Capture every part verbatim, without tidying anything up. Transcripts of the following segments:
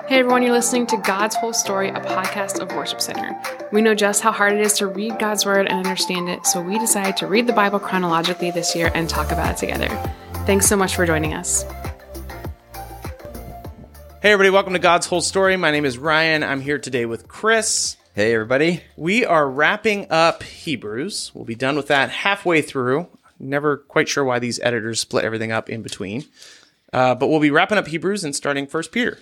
Hey everyone, you're listening to God's Whole Story, a podcast of Worship Center. We know just how hard it is to read God's Word and understand it, so we decided to read the Bible chronologically this year and talk about it together. Thanks so much for joining us. Hey everybody, welcome to God's Whole Story. My name is Ryan. I'm here today with Chris. Hey everybody. We are wrapping up Hebrews. We'll be done with that halfway through. Never quite sure why these editors split everything up in between. Uh, but we'll be wrapping up Hebrews and starting First Peter.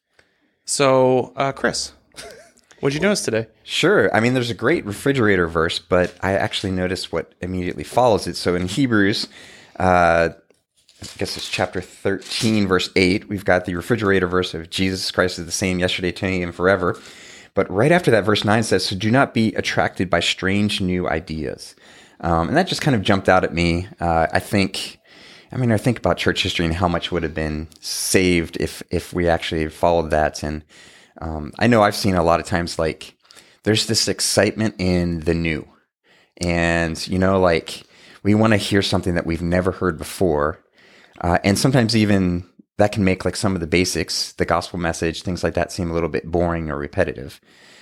So, uh, Chris, what'd you notice today? Sure. I mean, there's a great refrigerator verse, but I actually noticed what immediately follows it. So in Hebrews, uh, I guess it's chapter thirteen, verse eight, we've got the refrigerator verse of Jesus Christ is the same yesterday, today, and forever. But right after that, verse nine says, so do not be attracted by strange new ideas. Um, and that just kind of jumped out at me. Uh, I think... I mean, I think about church history and how much would have been saved if if we actually followed that. And um, I know I've seen a lot of times, like, there's this excitement in the new. And, you know, like, we want to hear something that we've never heard before. Uh, and sometimes even that can make, like, some of the basics, the gospel message, things like that seem a little bit boring or repetitive.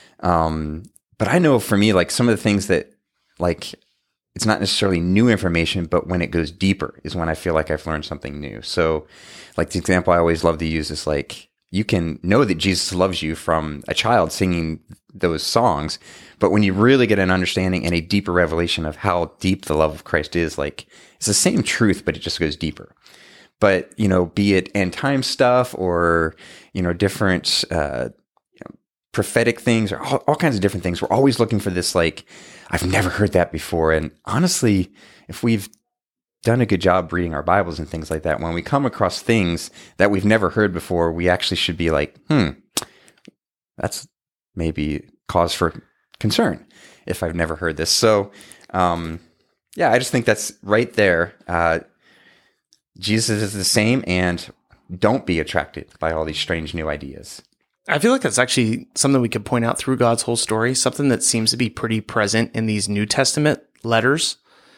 Um, but I know for me, like, some of the things that, like, it's not necessarily new information, but when it goes deeper is when I feel like I've learned something new. So like the example I always love to use is like, you can know that Jesus loves you from a child singing those songs, but when you really get an understanding and a deeper revelation of how deep the love of Christ is, like it's the same truth, but it just goes deeper. But, you know, be it end time stuff or, you know, different, uh, you know, prophetic things or all, all kinds of different things. We're always looking for this, like, I've never heard that before. And honestly, if we've done a good job reading our Bibles and things like that, when we come across things that we've never heard before, we actually should be like, hmm, that's maybe cause for concern if I've never heard this. So, um, yeah, I just think that's right there. Uh, Jesus is the same, and don't be attracted by all these strange new ideas. I feel like that's actually something we could point out through God's whole story, something that seems to be pretty present in these New Testament letters.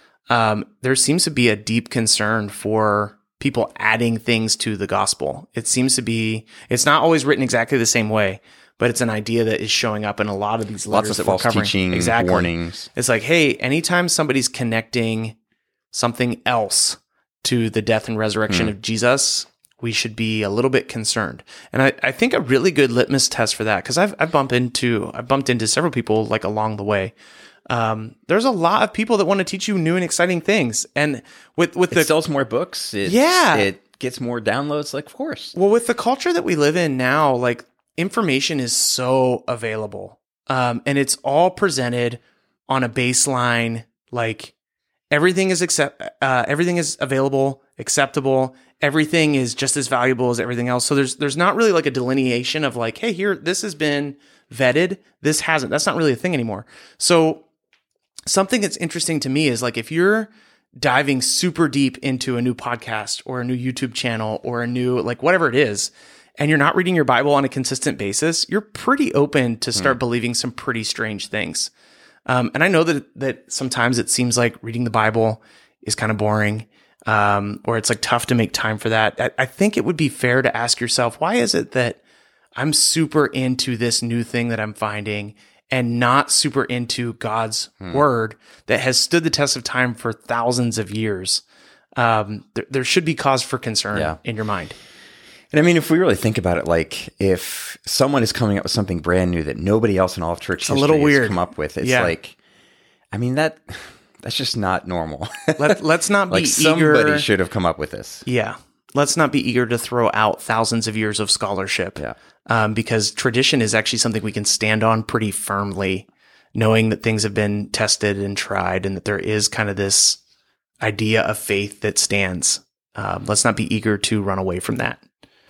Um, there seems to be a deep concern for people adding things to the gospel. It seems to be, it's not always written exactly the same way, but it's an idea that is showing up in a lot of these letters. Lots of that false we're covering. teaching, exactly. warnings. It's like, hey, anytime somebody's connecting something else to the death and resurrection hmm. of Jesus, we should be a little bit concerned. And I, I think a really good litmus test for that, because I've I've bumped into I've bumped into several people like along the way. Um, there's a lot of people that want to teach you new and exciting things, and with with it the sells more books. It's, yeah, it gets more downloads. Like, of course. Well, with the culture that we live in now, like information is so available, um, and it's all presented on a baseline. Like everything is accept uh, everything is available, acceptable. Everything is just as valuable as everything else. So there's there's not really like a delineation of like, hey, here, this has been vetted, this hasn't. That's not really a thing anymore. So something that's interesting to me is like if you're diving super deep into a new podcast or a new YouTube channel or a new, like whatever it is, and you're not reading your Bible on a consistent basis, you're pretty open to start mm. believing some pretty strange things. Um, and I know that that sometimes it seems like reading the Bible is kind of boring. Um, or it's like tough to make time for that. I, I think it would be fair to ask yourself, why is it that I'm super into this new thing that I'm finding and not super into God's hmm. word that has stood the test of time for thousands of years? Um, there, there should be cause for concern yeah. in your mind. And I mean, if we really think about it, like if someone is coming up with something brand new that nobody else in all of church it's history a little has weird. come up with, it's yeah. like, I mean, that... That's just not normal. Let, let's not be like eager. Somebody should have come up with this. Yeah. Let's not be eager to throw out thousands of years of scholarship. Yeah. Um, because tradition is actually something we can stand on pretty firmly, knowing that things have been tested and tried and that there is kind of this idea of faith that stands. Um, let's not be eager to run away from that.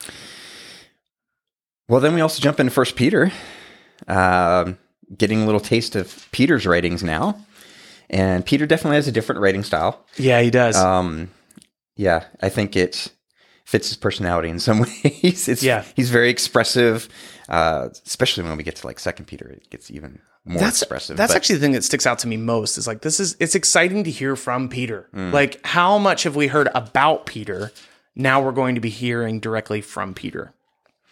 Well, then we also jump into First Peter, uh, getting a little taste of Peter's writings now. And Peter definitely has a different writing style. Yeah, he does. Um, yeah, I think it fits his personality in some ways. It's, yeah. He's very expressive, uh, especially when we get to like Second Peter, it gets even more that's, expressive. That's but, actually the thing that sticks out to me most is like, this is, it's exciting to hear from Peter. Mm. Like, how much have we heard about Peter? Now we're going to be hearing directly from Peter.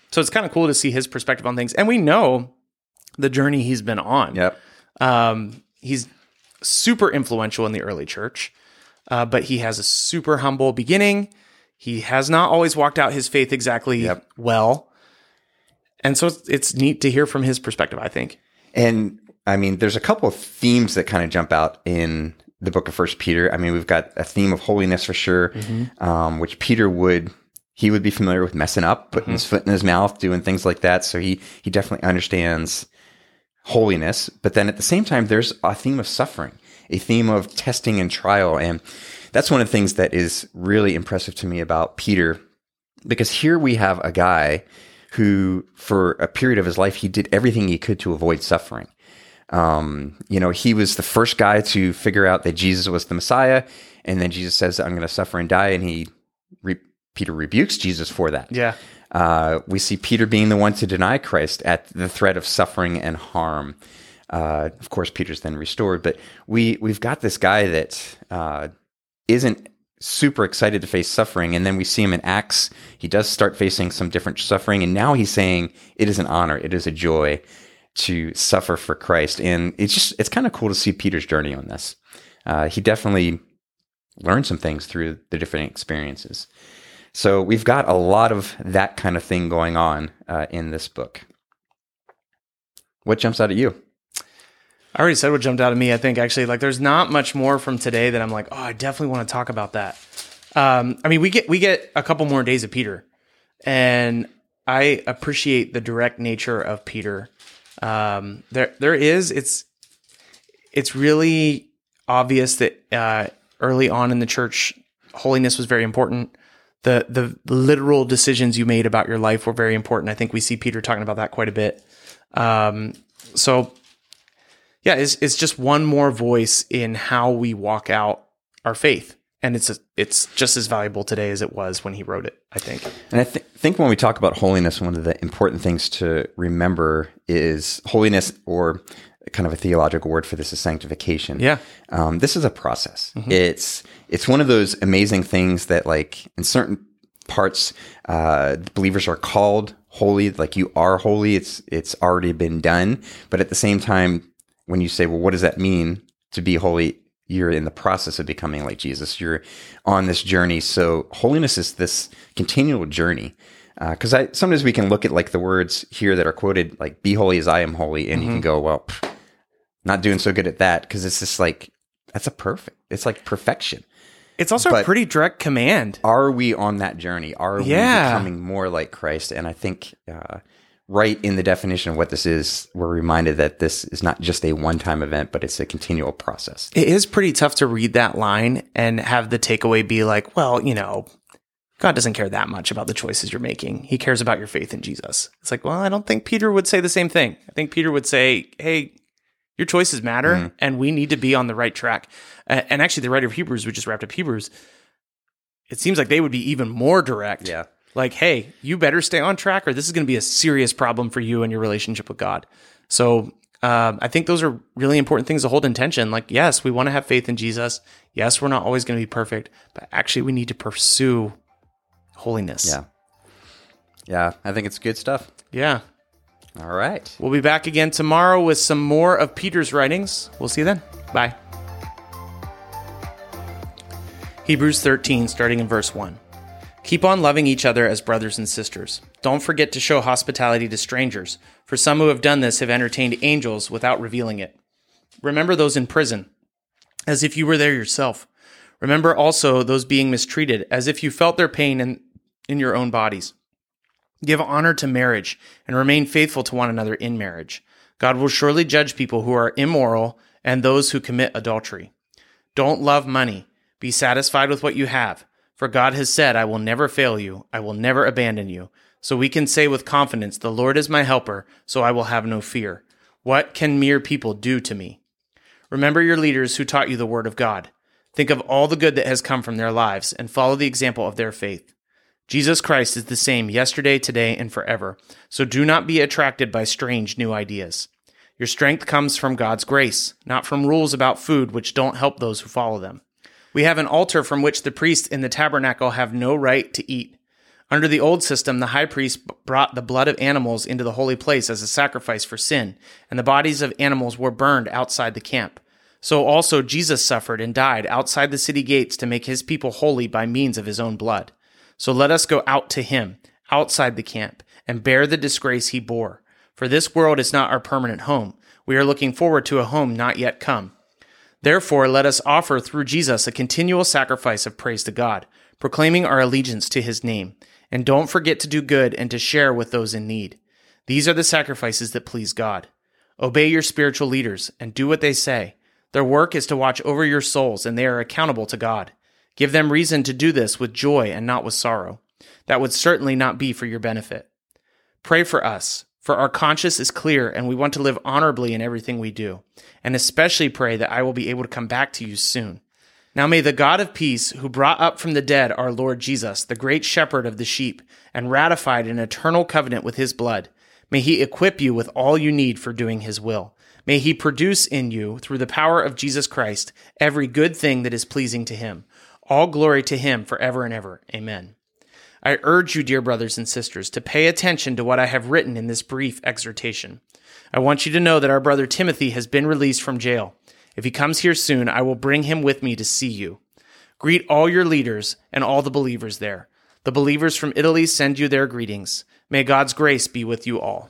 So it's kind of cool to see his perspective on things. And we know the journey he's been on. Yep. Um, he's super influential in the early church, uh, but he has a super humble beginning. He has not always walked out his faith exactly Yep. well. And so it's, it's neat to hear from his perspective, I think. And I mean, there's a couple of themes that kind of jump out in the book of First Peter. I mean, we've got a theme of holiness for sure, mm-hmm. um, which Peter would, he would be familiar with messing up, putting mm-hmm. his foot in his mouth, doing things like that. So he, he definitely understands holiness. But then at the same time, there's a theme of suffering, a theme of testing and trial. And that's one of the things that is really impressive to me about Peter, because here we have a guy who, for a period of his life, he did everything he could to avoid suffering. Um, you know, he was the first guy to figure out that Jesus was the Messiah, and then Jesus says, "I'm going to suffer and die," and he, re- Peter rebukes Jesus for that. Yeah. Uh, we see Peter being the one to deny Christ at the threat of suffering and harm. Uh, of course, Peter's then restored, but we we've got this guy that uh, isn't super excited to face suffering, and then we see him in Acts. He does start facing some different suffering, and now he's saying it is an honor, it is a joy to suffer for Christ. And it's just, it's kind of cool to see Peter's journey on this. Uh, he definitely learned some things through the different experiences. So we've got a lot of that kind of thing going on uh, in this book. What jumps out at you? I already said what jumped out at me, I think, actually. Like, there's not much more from today that I'm like, oh, I definitely want to talk about that. Um, I mean, we get we get a couple more days of Peter, and I appreciate the direct nature of Peter. Um, there, there is, it's, it's really obvious that, uh, early on in the church, holiness was very important. The, the literal decisions you made about your life were very important. I think we see Peter talking about that quite a bit. Um, so yeah, it's, it's just one more voice in how we walk out our faith. And it's a, it's just as valuable today as it was when he wrote it, I think. And I th- think when we talk about holiness, one of the important things to remember is holiness, or kind of a theological word for this is sanctification. Yeah. Um, this is a process. Mm-hmm. It's it's one of those amazing things that, like, in certain parts, uh, believers are called holy, like you are holy. It's it's already been done. But at the same time, when you say, well, what does that mean to be holy? You're in the process of becoming like Jesus. You're on this journey. So holiness is this continual journey. Because uh, I sometimes we can look at, like, the words here that are quoted, like, be holy as I am holy. And mm-hmm. you can go, well, pff, not doing so good at that. Because it's just like, that's a perfect, it's like perfection. It's also but a pretty direct command. Are we on that journey? Are yeah. we becoming more like Christ? And I think uh, right in the definition of what this is, we're reminded that this is not just a one-time event, but it's a continual process. It is pretty tough to read that line and have the takeaway be like, well, you know, God doesn't care that much about the choices you're making. He cares about your faith in Jesus. It's like, well, I don't think Peter would say the same thing. I think Peter would say, hey, your choices matter, mm-hmm. and we need to be on the right track. Uh, and actually, the writer of Hebrews, we just wrapped up Hebrews, it seems like they would be even more direct. Yeah. Like, hey, you better stay on track, or this is going to be a serious problem for you and your relationship with God. So um, I think those are really important things to hold in tension. Like, yes, we want to have faith in Jesus. Yes, we're not always going to be perfect, but actually we need to pursue holiness. Yeah. Yeah, I think it's good stuff. Yeah. All right. We'll be back again tomorrow with some more of Peter's writings. We'll see you then. Bye. Hebrews thirteen, starting in verse one. Keep on loving each other as brothers and sisters. Don't forget to show hospitality to strangers, for some who have done this have entertained angels without revealing it. Remember those in prison, as if you were there yourself. Remember also those being mistreated, as if you felt their pain in, in your own bodies. Give honor to marriage, and remain faithful to one another in marriage. God will surely judge people who are immoral and those who commit adultery. Don't love money. Be satisfied with what you have. For God has said, I will never fail you. I will never abandon you. So we can say with confidence, the Lord is my helper, so I will have no fear. What can mere people do to me? Remember your leaders who taught you the word of God. Think of all the good that has come from their lives, and follow the example of their faith. Jesus Christ is the same yesterday, today, and forever. So do not be attracted by strange new ideas. Your strength comes from God's grace, not from rules about food which don't help those who follow them. We have an altar from which the priests in the tabernacle have no right to eat. Under the old system, the high priest brought the blood of animals into the holy place as a sacrifice for sin, and the bodies of animals were burned outside the camp. So also Jesus suffered and died outside the city gates to make his people holy by means of his own blood. So let us go out to him, outside the camp, and bear the disgrace he bore. For this world is not our permanent home. We are looking forward to a home not yet come. Therefore, let us offer through Jesus a continual sacrifice of praise to God, proclaiming our allegiance to his name. And don't forget to do good and to share with those in need. These are the sacrifices that please God. Obey your spiritual leaders and do what they say. Their work is to watch over your souls, and they are accountable to God. Give them reason to do this with joy and not with sorrow. That would certainly not be for your benefit. Pray for us, for our conscience is clear and we want to live honorably in everything we do. And especially pray that I will be able to come back to you soon. Now may the God of peace, who brought up from the dead our Lord Jesus, the great shepherd of the sheep, and ratified an eternal covenant with his blood, may he equip you with all you need for doing his will. May he produce in you, through the power of Jesus Christ, every good thing that is pleasing to him. All glory to him forever and ever. Amen. I urge you, dear brothers and sisters, to pay attention to what I have written in this brief exhortation. I want you to know that our brother Timothy has been released from jail. If he comes here soon, I will bring him with me to see you. Greet all your leaders and all the believers there. The believers from Italy send you their greetings. May God's grace be with you all.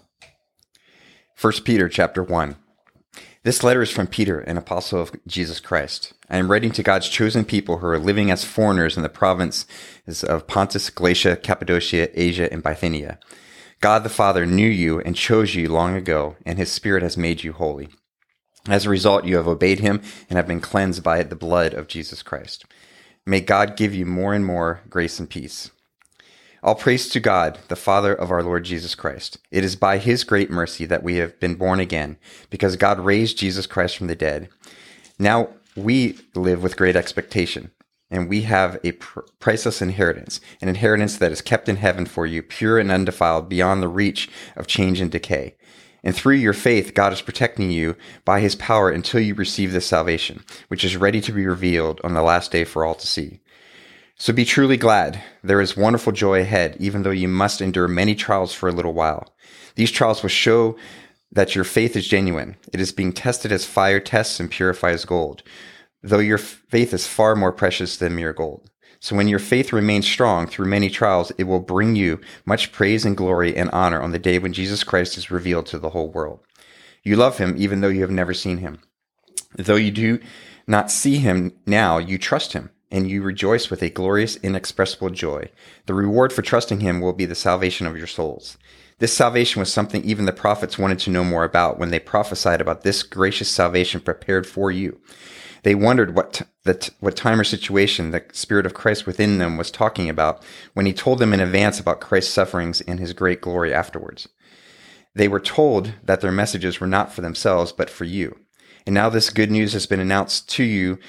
First Peter chapter one. This letter is from Peter, an apostle of Jesus Christ. I am writing to God's chosen people who are living as foreigners in the provinces of Pontus, Galatia, Cappadocia, Asia, and Bithynia. God the Father knew you and chose you long ago, and his Spirit has made you holy. As a result, you have obeyed him and have been cleansed by the blood of Jesus Christ. May God give you more and more grace and peace. All praise to God, the Father of our Lord Jesus Christ. It is by his great mercy that we have been born again, because God raised Jesus Christ from the dead. Now we live with great expectation, and we have a pr- priceless inheritance, an inheritance that is kept in heaven for you, pure and undefiled, beyond the reach of change and decay. And through your faith, God is protecting you by his power until you receive this salvation, which is ready to be revealed on the last day for all to see. So be truly glad. There is wonderful joy ahead, even though you must endure many trials for a little while. These trials will show that your faith is genuine. It is being tested as fire tests and purifies gold, though your faith is far more precious than mere gold. So when your faith remains strong through many trials, it will bring you much praise and glory and honor on the day when Jesus Christ is revealed to the whole world. You love him even though you have never seen him. Though you do not see him now, you trust him, and you rejoice with a glorious, inexpressible joy. The reward for trusting him will be the salvation of your souls. This salvation was something even the prophets wanted to know more about when they prophesied about this gracious salvation prepared for you. They wondered what t- the t- what time or situation the Spirit of Christ within them was talking about when he told them in advance about Christ's sufferings and his great glory afterwards. They were told that their messages were not for themselves, but for you. And now this good news has been announced to you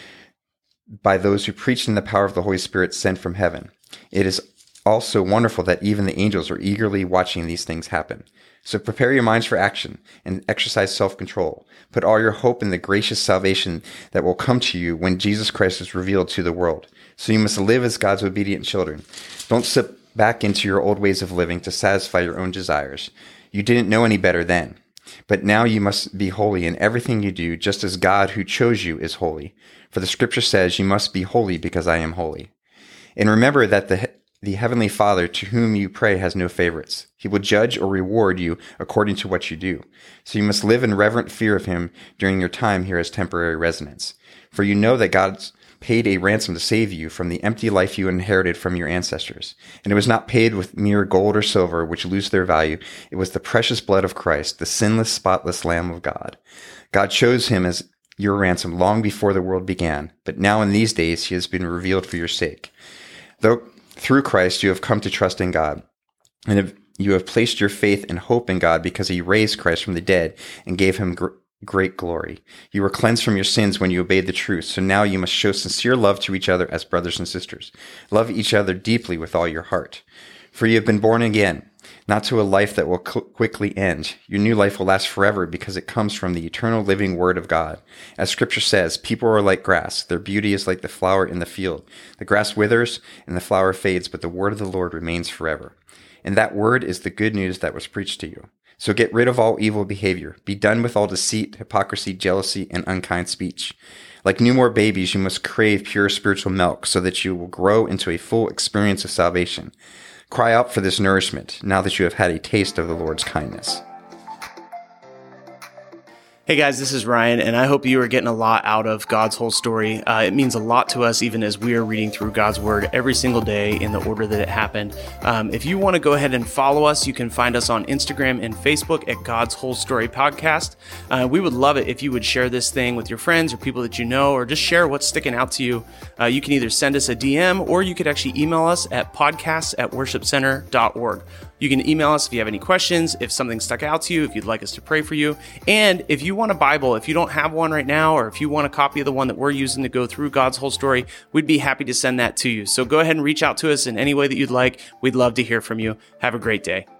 by those who preach in the power of the Holy Spirit sent from heaven. It is also wonderful that even the angels are eagerly watching these things happen. So prepare your minds for action and exercise self-control. Put all your hope in the gracious salvation that will come to you when Jesus Christ is revealed to the world. So you must live as God's obedient children. Don't slip back into your old ways of living to satisfy your own desires. You didn't know any better then. But now you must be holy in everything you do, just as God who chose you is holy. For the scripture says, you must be holy because I am holy. And remember that the The Heavenly Father to whom you pray has no favorites. He will judge or reward you according to what you do. So you must live in reverent fear of him during your time here as temporary residents. For you know that God's paid a ransom to save you from the empty life you inherited from your ancestors. And it was not paid with mere gold or silver, which lose their value. It was the precious blood of Christ, the sinless, spotless Lamb of God. God chose him as your ransom long before the world began. But now in these days he has been revealed for your sake. Though through Christ, you have come to trust in God, and have, you have placed your faith and hope in God because he raised Christ from the dead and gave him gr- great glory. You were cleansed from your sins when you obeyed the truth, so now you must show sincere love to each other as brothers and sisters. Love each other deeply with all your heart. For you have been born again. not to a life that will cl- quickly end. Your new life will last forever because it comes from the eternal living Word of God. As Scripture says, people are like grass. Their beauty is like the flower in the field. The grass withers and the flower fades, but the word of the Lord remains forever. And that word is the good news that was preached to you. So get rid of all evil behavior. Be done with all deceit, hypocrisy, jealousy, and unkind speech. Like newborn babies, you must crave pure spiritual milk so that you will grow into a full experience of salvation. Cry out for this nourishment now that you have had a taste of the Lord's kindness. Hey guys, this is Ryan, and I hope you are getting a lot out of God's whole story. Uh, it means a lot to us even as we are reading through God's Word every single day in the order that it happened. Um, if you want to go ahead and follow us, you can find us on Instagram and Facebook at God's Whole Story Podcast. Uh, we would love it if you would share this thing with your friends or people that you know, or just share what's sticking out to you. Uh, you can either send us a D M or you could actually email us at podcasts at worship center dot org. You can email us if you have any questions, if something stuck out to you, if you'd like us to pray for you. And if you want a Bible, if you don't have one right now, or if you want a copy of the one that we're using to go through God's whole story, we'd be happy to send that to you. So go ahead and reach out to us in any way that you'd like. We'd love to hear from you. Have a great day.